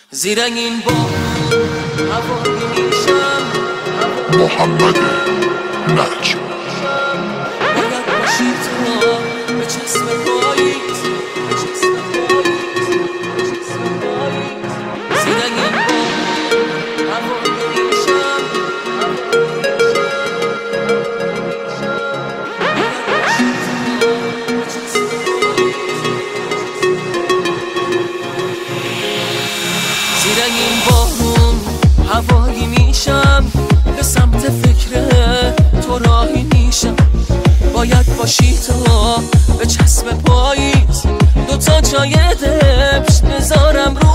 زیر این با هوایی میشم محمد نجم باید باشی تو به چسب پاییت زیر این با هوایی میشم زیر این بارون هوایی میشم به سمت فکر تو راهی میشم باید باشی تو به چسب پاییز دوتا جای دبش بذارم رو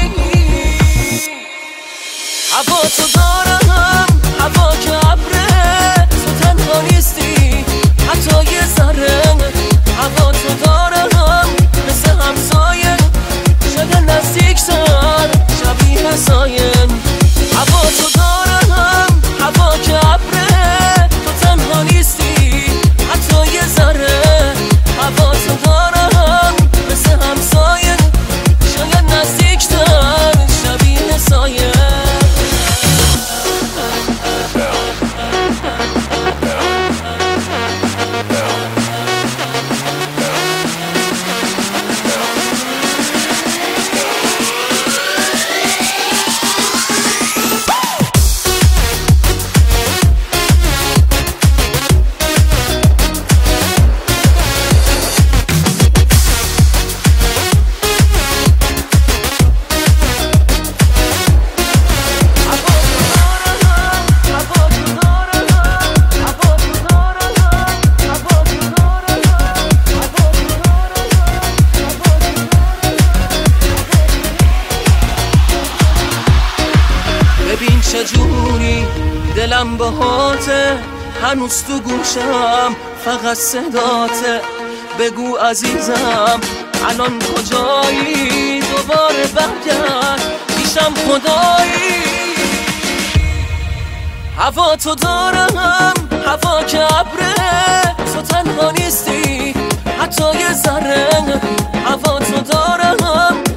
هوا تو دارم هوا که عبره تو تنها نیستی حتی یه ذره هوا تو دارم مثل همسایه شده نزدیکتر شبیه ساین هوا تو دارم هوا که عبره تو تنها نیستی حتی یه ذره هوا تو دارم مثل همسایه شاید نزدیکتر شبیه ساین ببین چجوری دلم باهاته هنوز تو گوشم فقط صداته بگو عزیزم الان کجایی دوباره برگرد پیشم خدایی هوا تو دارم هوا که عبره تو تنها نیستی حتی یه ذره هوا تو دارم